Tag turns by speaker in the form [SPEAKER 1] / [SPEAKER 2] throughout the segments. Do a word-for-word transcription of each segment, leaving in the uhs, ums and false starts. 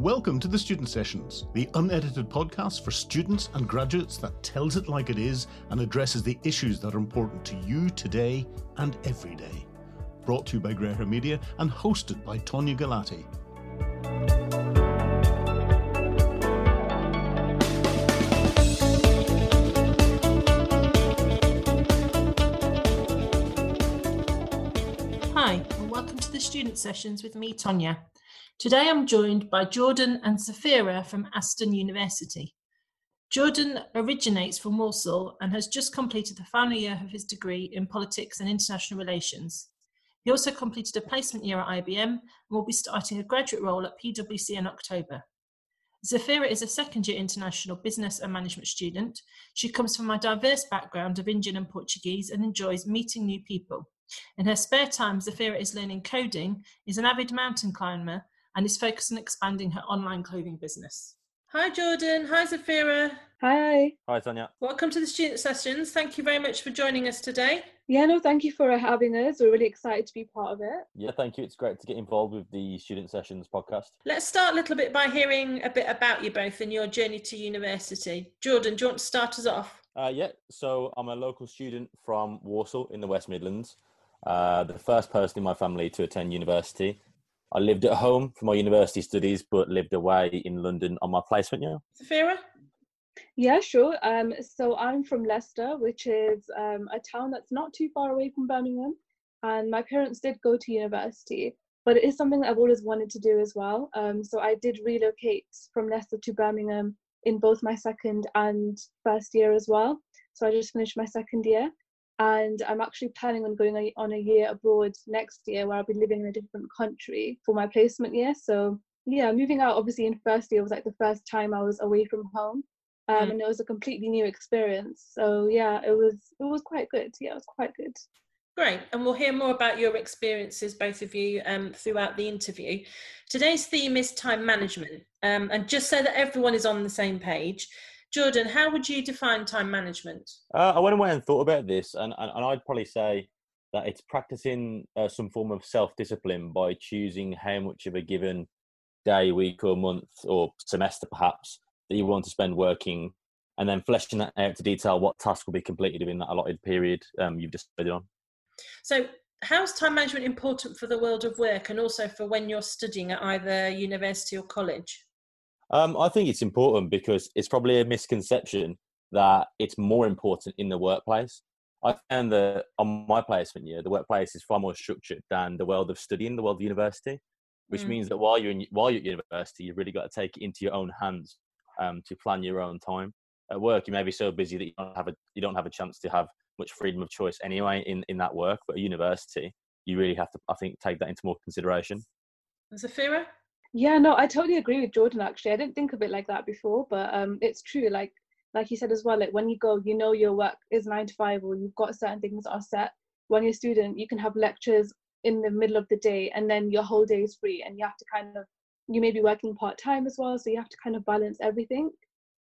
[SPEAKER 1] Welcome to the Student Sessions, the unedited podcast for students and graduates that tells it like it is and addresses the issues that are important to you today and every day. Brought to you by Greyhair Media and hosted by Tonya Galati.
[SPEAKER 2] Hi, and welcome to the Student Sessions with me, Tonya. Today I'm joined by Jordan and Zafira from Aston University. Jordan originates from Walsall and has just completed the final year of his degree in Politics and International Relations. He also completed a placement year at I B M and will be starting a graduate role at P W C in October. Zafira is a second year international business and management student. She comes from a diverse background of Indian and Portuguese and enjoys meeting new people. In her spare time, Zafira is learning coding, is an avid mountain climber, and is focused on expanding her online clothing business. Hi Jordan, hi Zafira.
[SPEAKER 3] Hi.
[SPEAKER 4] Hi Tonya.
[SPEAKER 2] Welcome to the Student Sessions. Thank you very much for joining us today.
[SPEAKER 3] Yeah, no, thank you for having us. We're really excited to be part of it.
[SPEAKER 4] Yeah, thank you. It's great to get involved with the Student Sessions podcast.
[SPEAKER 2] Let's start a little bit by hearing a bit about you both and your journey to university. Jordan, do you want to start us off?
[SPEAKER 4] Uh, yeah, so I'm a local student from Walsall in the West Midlands. Uh, the first person in my family to attend university. I lived at home for my university studies, but lived away in London on my placement year.
[SPEAKER 2] Zafira?
[SPEAKER 3] Yeah, sure. Um, so I'm from Leicester, which is um, a town that's not too far away from Birmingham. And my parents did go to university, but it is something that I've always wanted to do as well. Um, so I did relocate from Leicester to Birmingham in both my second and first year as well. So I just finished my second year. And I'm actually planning on going on a year abroad next year where I'll be living in a different country for my placement year. So yeah, moving out obviously in first year was like the first time I was away from home. Um, mm. And it was a completely new experience. So yeah, it was it was quite good. Yeah, it was quite good.
[SPEAKER 2] Great. And we'll hear more about your experiences, both of you, um, throughout the interview. Today's theme is time management. Um, and just so that everyone is on the same page, Jordan, how would you define time management?
[SPEAKER 4] Uh, I went away and thought about this, and, and, and I'd probably say that it's practicing uh, some form of self-discipline by choosing how much of a given day, week or month or semester perhaps that you want to spend working, and then fleshing that out to detail what task will be completed within that allotted period um, you've decided on. So
[SPEAKER 2] how's time management important for the world of work and also for when you're studying at either university or college?
[SPEAKER 4] Um, I think it's important because it's probably a misconception that it's more important in the workplace. I found that on my placement year, the workplace is far more structured than the world of studying, the world of university, which mm. means that while you're in, while you're at university, you've really got to take it into your own hands um, to plan your own time. At work, you may be so busy that you don't have a you don't have a chance to have much freedom of choice anyway in, in that work. But at university, you really have to, I think, take that into more consideration.
[SPEAKER 2] Zafira?
[SPEAKER 3] Yeah, no, I totally agree with Jordan, actually. I didn't think of it like that before, but um, it's true. Like like you said as well, like when you go, you know your work is nine to five or you've got certain things that are set. When you're a student, you can have lectures in the middle of the day and then your whole day is free and you have to kind of, you may be working part-time as well, so you have to kind of balance everything.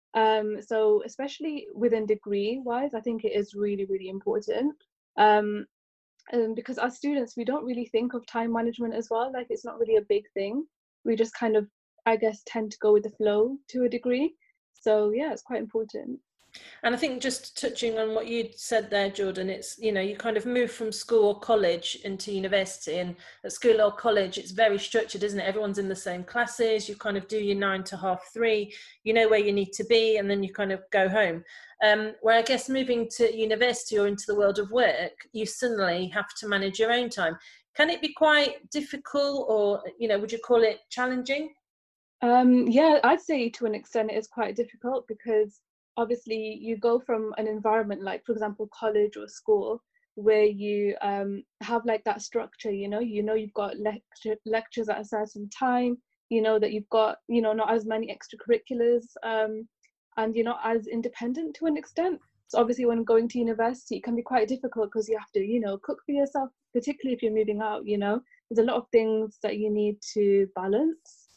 [SPEAKER 3] Um, so especially within degree-wise, I think it is really, really important. Um, and because as students, we don't really think of time management as well. Like it's not really a big thing. We just kind of, I guess, tend to go with the flow to a degree. So yeah, it's quite important.
[SPEAKER 2] And I think just touching on what you said there, Jordan, it's, you know, you kind of move from school or college into university, and at school or college, it's very structured, isn't it? Everyone's in the same classes. You kind of do your nine to half three, you know where you need to be, and then you kind of go home. Um, where I guess moving to university or into the world of work, you suddenly have to manage your own time. Can it be quite difficult or, you know, would you call it challenging?
[SPEAKER 3] Um, yeah, I'd say to an extent it is quite difficult because obviously you go from an environment like, for example, college or school where you um, have like that structure, you know, you know you've got lecture, lectures at a certain time, you know that you've got, you know, not as many extracurriculars um, and you're not as independent to an extent. So obviously when going to university, it can be quite difficult because you have to, you know, cook for yourself, particularly if you're moving out, you know, there's a lot of things that you need to balance.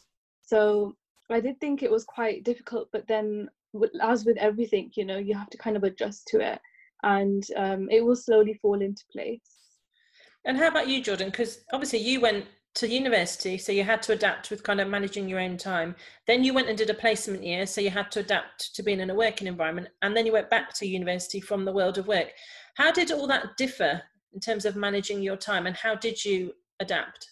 [SPEAKER 3] So I did think it was quite difficult, but then as with everything, you know, you have to kind of adjust to it and um, it will slowly fall into place.
[SPEAKER 2] And how about you, Jordan? Because obviously you went to university, so you had to adapt with kind of managing your own time. Then you went and did a placement year, so you had to adapt to being in a working environment. And then you went back to university from the world of work. How did all that differ in terms of managing your time, and how did you adapt?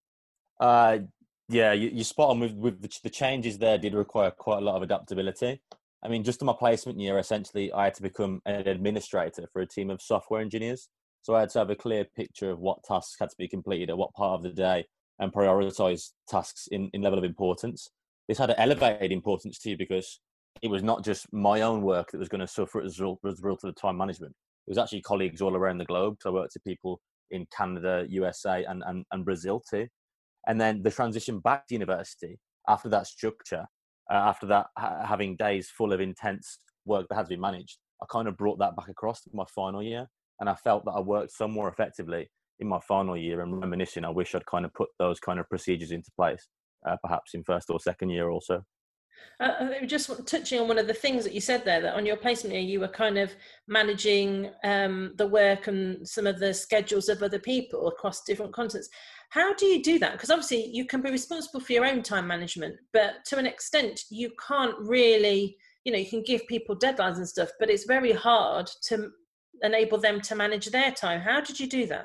[SPEAKER 4] Uh, yeah, you, you're spot on with, with the, the changes there did require quite a lot of adaptability. I mean, just in my placement year, essentially, I had to become an administrator for a team of software engineers. So I had to have a clear picture of what tasks had to be completed at what part of the day and prioritize tasks in, in level of importance. This had an elevated importance too, because it was not just my own work that was going to suffer as a result, as a result of the time management. It was actually colleagues all around the globe. So I worked with people in Canada, U S A, and, and, and Brazil too. And then the transition back to university after that structure, uh, after that ha- having days full of intense work that had to be managed, I kind of brought that back across to my final year. And I felt that I worked some more effectively in my final year, and reminiscing, I wish I'd kind of put those kind of procedures into place, uh, perhaps in first or second year also.
[SPEAKER 2] Uh, just touching on one of the things that you said there, that on your placement year, you were kind of managing um, the work and some of the schedules of other people across different continents. How do you do that? Because obviously you can be responsible for your own time management, but to an extent you can't really, you know, you can give people deadlines and stuff, but it's very hard to enable them to manage their time. How did you do that?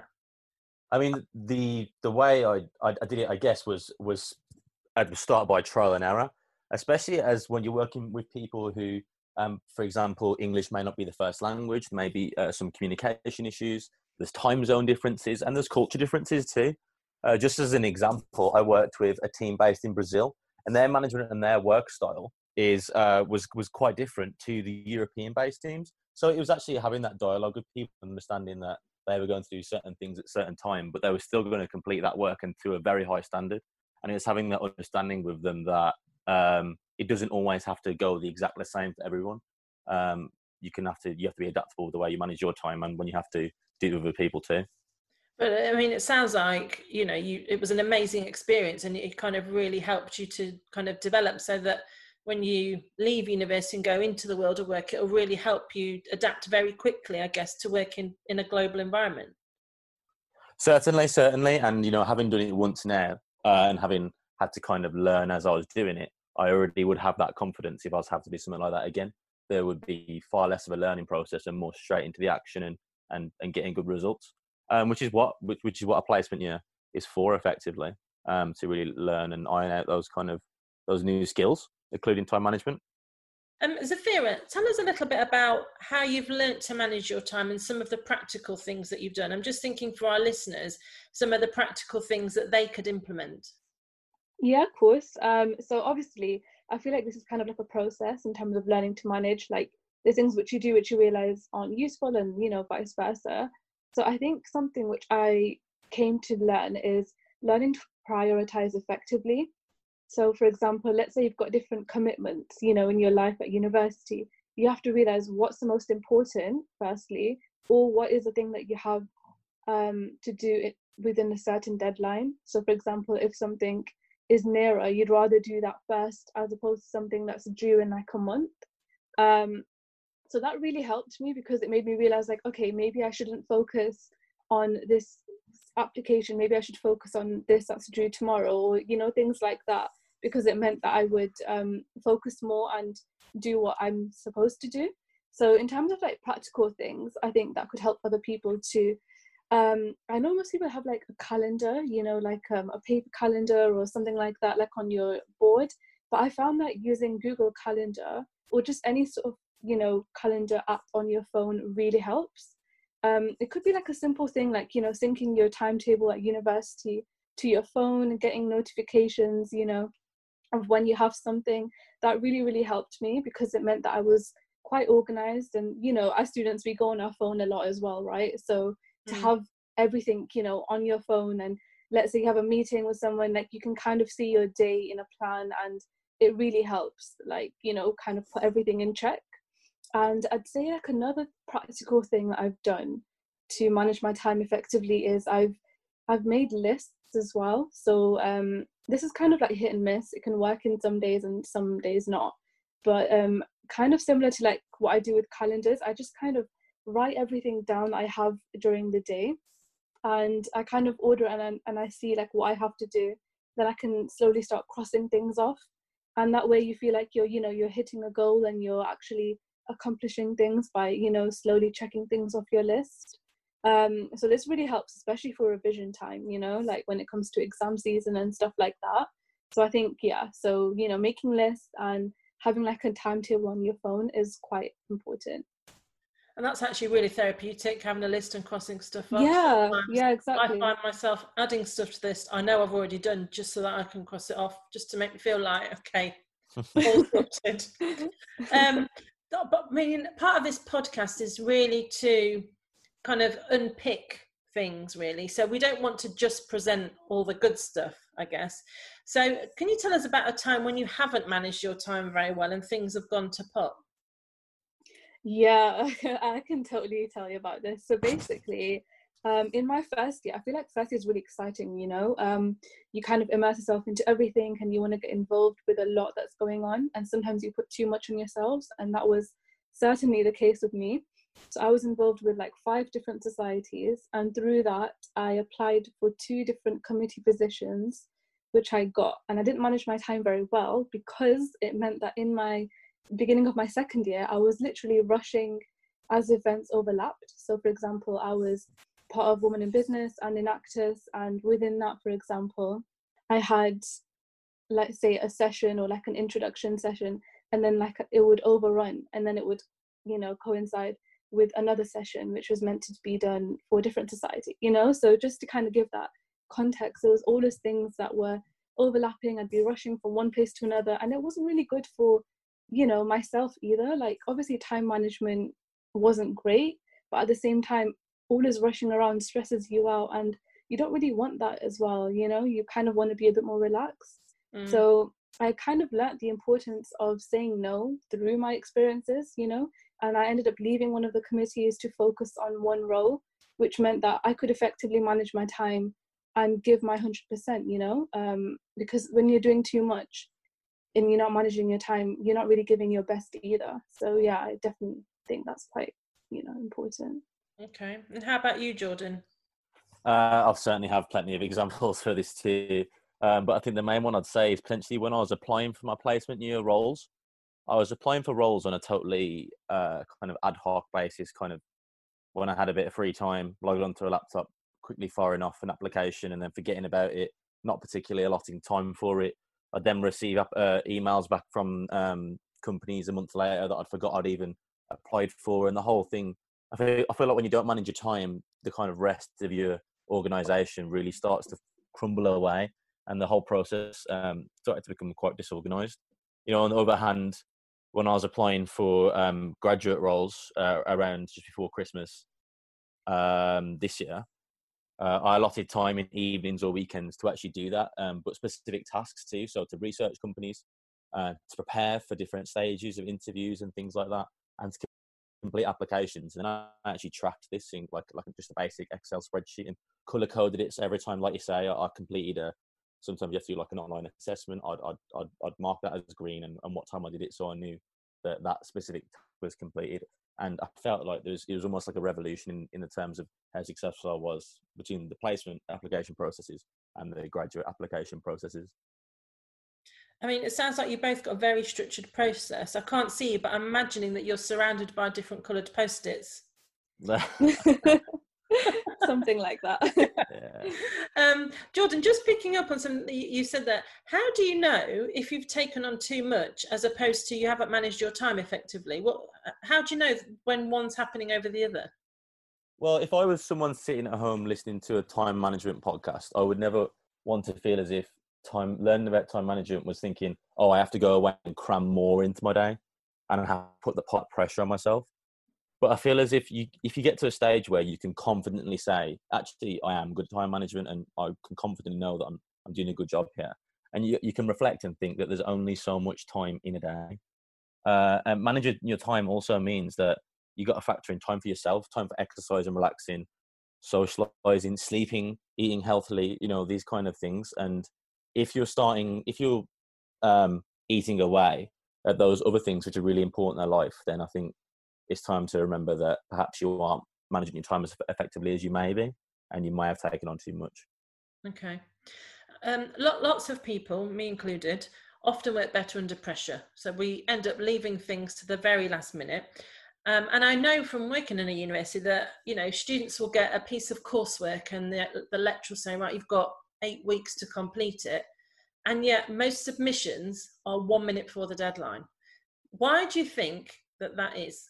[SPEAKER 4] I mean, the the way I, I, I did it, I guess, was was I'd start by trial and error, especially as when you're working with people who, um, for example, English may not be the first language, maybe uh, some communication issues, there's time zone differences, and there's culture differences too. Uh, just as an example, I worked with a team based in Brazil, and their management and their work style is uh, was was quite different to the European-based teams. So it was actually having that dialogue with people, understanding that they were going to do certain things at certain time, but they were still going to complete that work and to a very high standard. And it's having that understanding with them that um, it doesn't always have to go the exactly same for everyone. Um, you can have to you have to be adaptable with the way you manage your time, and when you have to deal with other people too.
[SPEAKER 2] But I mean, it sounds like, you know, you it was an amazing experience, and it kind of really helped you to kind of develop, so that when you leave university and go into the world of work, it'll really help you adapt very quickly, I guess, to work in, in a global environment.
[SPEAKER 4] Certainly, certainly. And, you know, having done it once now uh, and having had to kind of learn as I was doing it, I already would have that confidence if I was to have to do something like that again. There would be far less of a learning process and more straight into the action and, and, and getting good results, um, which is what which, which is what a placement year is for, effectively, um, to really learn and iron out those kind of those new skills, including time management.
[SPEAKER 2] Um, Zafira, tell us a little bit about how you've learnt to manage your time and some of the practical things that you've done. I'm just thinking for our listeners, some of the practical things that they could implement.
[SPEAKER 3] Yeah, of course. Um, so obviously, I feel like this is kind of like a process in terms of learning to manage. Like, there's things which you do which you realize aren't useful, and, you know, vice versa. So I think something which I came to learn is learning to prioritize effectively. So, for example, let's say you've got different commitments, you know, in your life at university. You have to realize what's the most important, firstly, or what is the thing that you have um, to do it within a certain deadline. So, for example, if something is nearer, you'd rather do that first as opposed to something that's due in like a month. Um, so that really helped me, because it made me realize, like, okay, maybe I shouldn't focus on this application. Maybe I should focus on this that's due tomorrow, or, you know, things like that, because it meant that I would um, focus more and do what I'm supposed to do. So in terms of like practical things, I think that could help other people too. Um, I know most people have like a calendar, you know, like um, a paper calendar or something like that, like on your board. But I found that using Google Calendar or just any sort of, you know, calendar app on your phone really helps. Um, it could be like a simple thing, like, you know, syncing your timetable at university to your phone and getting notifications, you know, of when you have something. That really, really helped me, because it meant that I was quite organized. And, you know, as students, we go on our phone a lot as well, right? So to mm. have everything, you know, on your phone, and let's say you have a meeting with someone, like, you can kind of see your day in a plan, and it really helps, like, you know, kind of put everything in check. And I'd say like another practical thing that I've done to manage my time effectively is I've I've made lists as well. So um, this is kind of like hit and miss. It can work in some days and some days not. But um, kind of similar to like what I do with calendars, I just kind of write everything down I have during the day. and I kind of order and I, and I see like what I have to do, then I can slowly start crossing things off. And that way you feel like you're, you know, you're hitting a goal and you're actually accomplishing things by, you know, slowly checking things off your list. Um, so this really helps, especially for revision time, you know, like when it comes to exam season and stuff like that. So I think, yeah, so, you know, making lists and having like a timetable on your phone is quite important.
[SPEAKER 2] And that's actually really therapeutic, having a list and crossing stuff off.
[SPEAKER 3] Yeah,
[SPEAKER 2] Sometimes
[SPEAKER 3] yeah, exactly.
[SPEAKER 2] I find myself adding stuff to this I know I've already done just so that I can cross it off, just to make me feel like, okay, all sorted. Um, but I mean, part of this podcast is really to kind of unpick things, really. So we don't want to just present all the good stuff, I guess. So can you tell us about a time when you haven't managed your time very well and things have gone to pot?
[SPEAKER 3] Yeah, I can totally tell you about this. So basically, um, in my first year, I feel like first year is really exciting, you know. Um, you kind of immerse yourself into everything and you want to get involved with a lot that's going on. And sometimes you put too much on yourselves. And that was certainly the case with me. So I was involved with like five different societies. And through that, I applied for two different committee positions, which I got. And I didn't manage my time very well because it meant that in my beginning of my second year, I was literally rushing as events overlapped. So for example, I was part of Women in Business and Enactus, and within that, for example, I had, let's say, a session or like an introduction session, and then like it would overrun, and then it would, you know, coincide with another session which was meant to be done for a different society, you know. So just to kind of give that context, there was all those things that were overlapping. I'd be rushing from one place to another, and it wasn't really good for, you know, myself either. Like obviously time management wasn't great, but at the same time, all this rushing around stresses you out, and you don't really want that as well, you know. You kind of want to be a bit more relaxed. Mm. So I kind of learnt the importance of saying no through my experiences, you know, and I ended up leaving one of the committees to focus on one role, which meant that I could effectively manage my time and give my one hundred percent, you know, um, because when you're doing too much and you're not managing your time, you're not really giving your best either. So yeah, I definitely think that's quite, you know, important.
[SPEAKER 2] Okay. And how about you, Jordan?
[SPEAKER 4] Uh, I'll certainly have plenty of examples for this too. Um, but I think the main one I'd say is potentially when I was applying for my placement year roles, I was applying for roles on a totally uh, kind of ad hoc basis, kind of when I had a bit of free time, logged onto a laptop, quickly firing off an application and then forgetting about it, not particularly allotting time for it. I'd then receive uh, emails back from um, companies a month later that I'd forgot I'd even applied for, and the whole thing. I feel, I feel like when you don't manage your time, the kind of rest of your organisation really starts to crumble away, and the whole process um, started to become quite disorganised. You know, on the other hand, when I was applying for um, graduate roles uh, around just before Christmas um, this year, uh, I allotted time in evenings or weekends to actually do that, um, but specific tasks too. So to research companies, uh, to prepare for different stages of interviews and things like that, and to complete applications. And I actually tracked this in like like just a basic Excel spreadsheet and color coded it. So every time, like you say, I, I completed a. Sometimes you have to do like an online assessment. I'd I'd I'd, I'd mark that as green and, and what time I did it, so I knew that that specific task was completed. And I felt like there was, it was almost like a revolution in, in the terms of how successful I was between the placement application processes and the graduate application processes.
[SPEAKER 2] I mean, it sounds like you both got a very structured process. I can't see you, but I'm imagining that you're surrounded by different coloured Post-its.
[SPEAKER 3] Something like that.
[SPEAKER 2] Yeah. Um, Jordan, just picking up on something you said there, how do you know if you've taken on too much as opposed to you haven't managed your time effectively? What? How do you know when one's happening over the other?
[SPEAKER 4] Well, if I was someone sitting at home listening to a time management podcast, I would never want to feel as if time learning about time management was thinking, oh, I have to go away and cram more into my day and I have to put the pot pressure on myself. But I feel as if you if you get to a stage where you can confidently say, actually, I am good at time management and I can confidently know that I'm I'm doing a good job here. And you, you can reflect and think that there's only so much time in a day. Uh, and managing your time also means that you got to factor in time for yourself, time for exercise and relaxing, socializing, sleeping, eating healthily, you know, these kind of things. And if you're starting, if you're um, eating away at those other things which are really important in life, then I think it's time to remember that perhaps you aren't managing your time as effectively as you may be, and you may have taken on too much.
[SPEAKER 2] Okay. Um, lo- lots of people, me included, often work better under pressure. So we end up leaving things to the very last minute. Um, and I know from working in a university that, you know, students will get a piece of coursework and the, the lecturer will say, right, you've got eight weeks to complete it. And yet most submissions are one minute before the deadline. Why do you think that that is?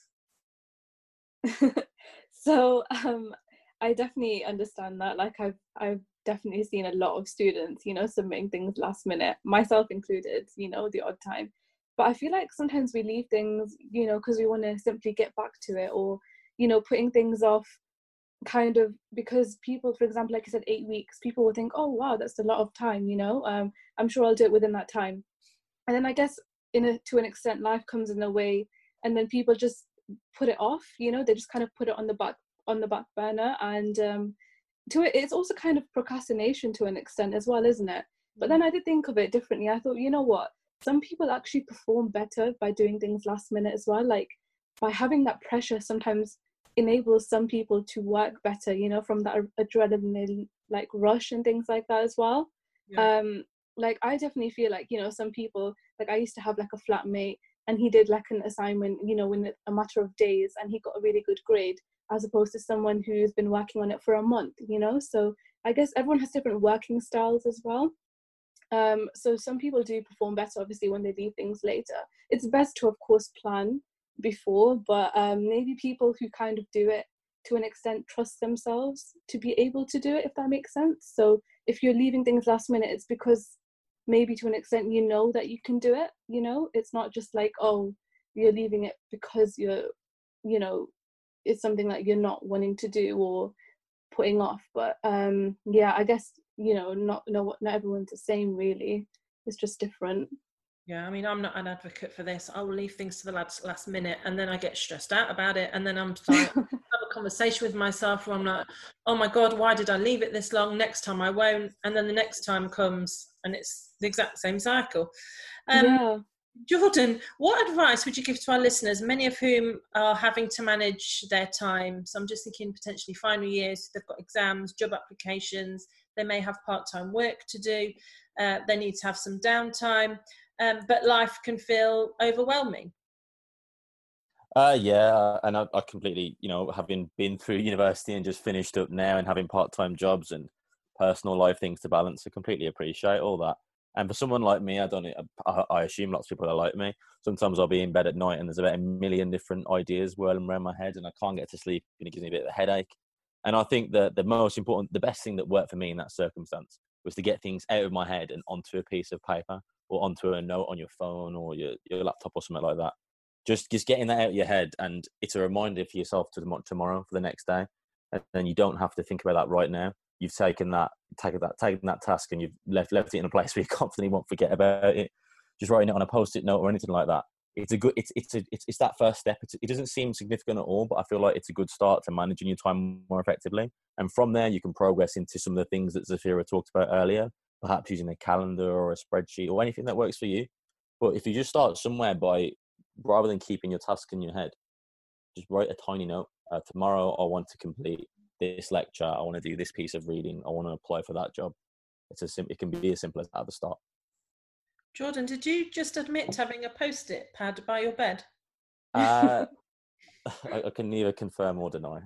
[SPEAKER 3] So um, I definitely understand that. Like I've, I've definitely seen a lot of students, you know, submitting things last minute, myself included, you know, the odd time. But I feel like sometimes we leave things, you know, because we want to simply get back to it, or, you know, putting things off kind of because people, for example, like I said, eight weeks, people will think, oh, wow, that's a lot of time, you know, um, I'm sure I'll do it within that time. And then I guess in a, to an extent, life comes in the way, and then people just put it off, you know, they just kind of put it on the back, on the back burner. And um, to it, it's also kind of procrastination to an extent as well, isn't it? But then I did think of it differently. I thought, you know what? Some people actually perform better by doing things last minute as well. Like by having that pressure sometimes enables some people to work better, you know, from that adrenaline like rush and things like that as well. Yeah. Um, like I definitely feel like, you know, some people, like I used to have like a flatmate and he did like an assignment, you know, in a matter of days and he got a really good grade, as opposed to someone who's been working on it for a month, you know. So I guess everyone has different working styles as well. Um, so some people do perform better, obviously, when they leave things later. It's best to, of course, plan before, but um, maybe people who kind of do it to an extent trust themselves to be able to do it, if that makes sense. So if you're leaving things last minute, it's because maybe to an extent you know that you can do it, you know. It's not just like, oh, you're leaving it because you're, you know, it's something that you're not wanting to do or putting off. But um yeah, I guess, you know, not no not everyone's the same really. It's just different.
[SPEAKER 2] Yeah, I mean, I'm not an advocate for this. I will leave things to the last, last minute and then I get stressed out about it. And then I'm like, have a conversation with myself where I'm like, oh my God, why did I leave it this long? Next time I won't. And then the next time comes and it's the exact same cycle. Um,
[SPEAKER 3] yeah.
[SPEAKER 2] Jordan, what advice would you give to our listeners, many of whom are having to manage their time? So I'm just thinking potentially final years, they've got exams, job applications, they may have part-time work to do, uh, they need to have some downtime, um, but life can feel overwhelming.
[SPEAKER 4] Uh, yeah, and I, I completely, you know, having been through university and just finished up now and having part-time jobs and personal life things to balance, I completely appreciate all that. And for someone like me, I don't. I, I assume lots of people are like me. Sometimes I'll be in bed at night and there's about a million different ideas whirling around my head, and I can't get to sleep, and it gives me a bit of a headache. And I think that the most important, the best thing that worked for me in that circumstance was to get things out of my head and onto a piece of paper or onto a note on your phone or your, your laptop or something like that. Just just getting that out of your head, and it's a reminder for yourself to tomorrow for the next day, and then you don't have to think about that right now. You've taken that, taken that, taken that task, and you've left left it in a place where you confidently won't forget about it. Just writing it on a post-it note or anything like that. It's a good. It's it's a, it's, it's that first step. It's, it doesn't seem significant at all, but I feel like it's a good start to managing your time more effectively. And from there, you can progress into some of the things that Zafira talked about earlier. Perhaps using a calendar or a spreadsheet or anything that works for you. But if you just start somewhere by, rather than keeping your task in your head, just write a tiny note. Uh, tomorrow, I want to complete this lecture. I want to do this piece of reading. I want to apply for that job. It's a sim- It can be as simple as that at the start.
[SPEAKER 2] Jordan, did you just admit having a post-it pad by your bed?
[SPEAKER 4] Uh, I, I can neither confirm or deny.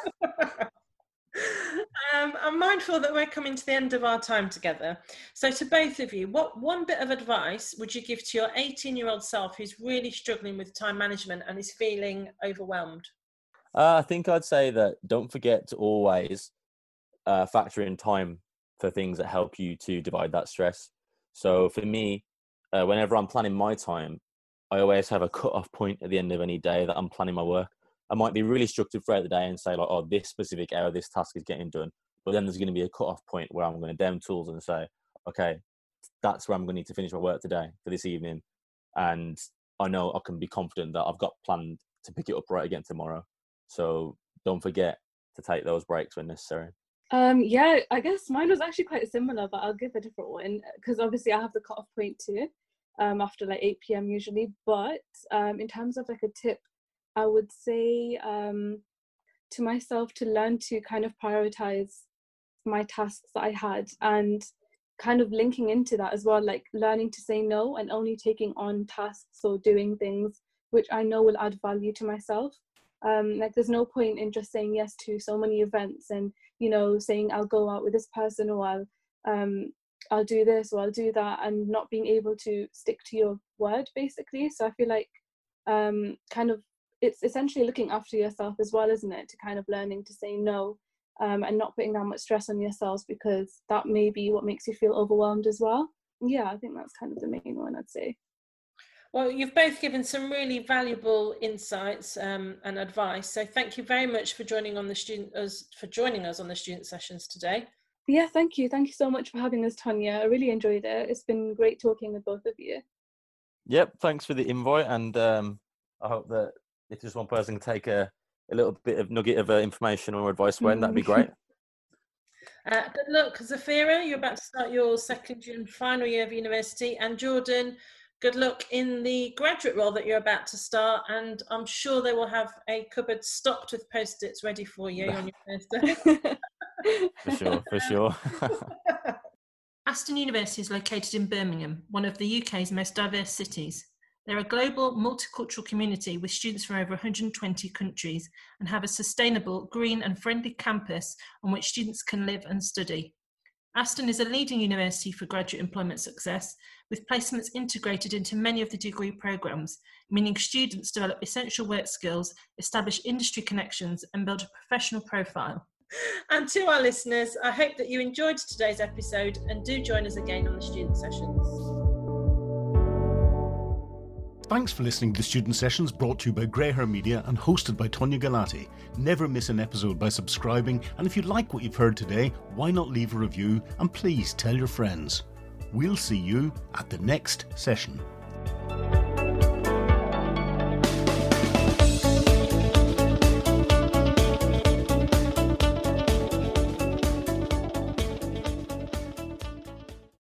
[SPEAKER 2] um, I'm mindful that we're coming to the end of our time together. So to both of you, what one bit of advice would you give to your eighteen-year-old self who's really struggling with time management and is feeling overwhelmed?
[SPEAKER 4] Uh, I think I'd say that don't forget to always uh, factor in time for things that help you to divide that stress. So for me, uh, whenever I'm planning my time, I always have a cut-off point at the end of any day that I'm planning my work. I might be really structured throughout the day and say like, oh, this specific hour, this task is getting done. But then there's going to be a cut-off point where I'm going to down tools and say, okay, that's where I'm going to need to finish my work today for this evening. And I know I can be confident that I've got planned to pick it up right again tomorrow. So don't forget to take those breaks when necessary.
[SPEAKER 3] Um, yeah, I guess mine was actually quite similar, but I'll give a different one because obviously I have the cut-off point too, um, after like eight p.m. usually. But um, in terms of like a tip, I would say um, to myself to learn to kind of prioritize my tasks that I had, and kind of linking into that as well, like learning to say no and only taking on tasks or doing things which I know will add value to myself. Um, like there's no point in just saying yes to so many events and, you know, saying I'll go out with this person, or I'll um, I'll do this or I'll do that, and not being able to stick to your word, basically. So I feel like um, kind of it's essentially looking after yourself as well, isn't it? To kind of learning to say no um, and not putting that much stress on yourselves, because that may be what makes you feel overwhelmed as well. Yeah, I think that's kind of the main one, I'd say.
[SPEAKER 2] Well, you've both given some really valuable insights um, and advice. So thank you very much for joining on the student us for joining us on the student sessions today.
[SPEAKER 3] Yeah, thank you. Thank you so much for having us, Tonya. I really enjoyed it. It's been great talking with both of you.
[SPEAKER 4] Yep, thanks for the invite, and um, I hope that if just one person can take a, a little bit of nugget of uh, information or advice, when that'd be great.
[SPEAKER 2] Uh, good luck, Zafira. You're about to start your second and final year of university, and Jordan, good luck in the graduate role that you're about to start, and I'm sure they will have a cupboard stocked with post-its ready for you on your first day.
[SPEAKER 4] For sure, for sure.
[SPEAKER 2] Aston University is located in Birmingham, one of the U K's most diverse cities. They're a global multicultural community with students from over one hundred twenty countries, and have a sustainable, green and friendly campus on which students can live and study. Aston is a leading university for graduate employment success, with placements integrated into many of the degree programmes, meaning students develop essential work skills, establish industry connections and build a professional profile. And to our listeners, I hope that you enjoyed today's episode, and do join us again on the student sessions.
[SPEAKER 1] Thanks for listening to Student Sessions, brought to you by Grey Hair Media and hosted by Tonya Galati. Never miss an episode by subscribing, and if you like what you've heard today, why not leave a review, and please tell your friends. We'll see you at the next session.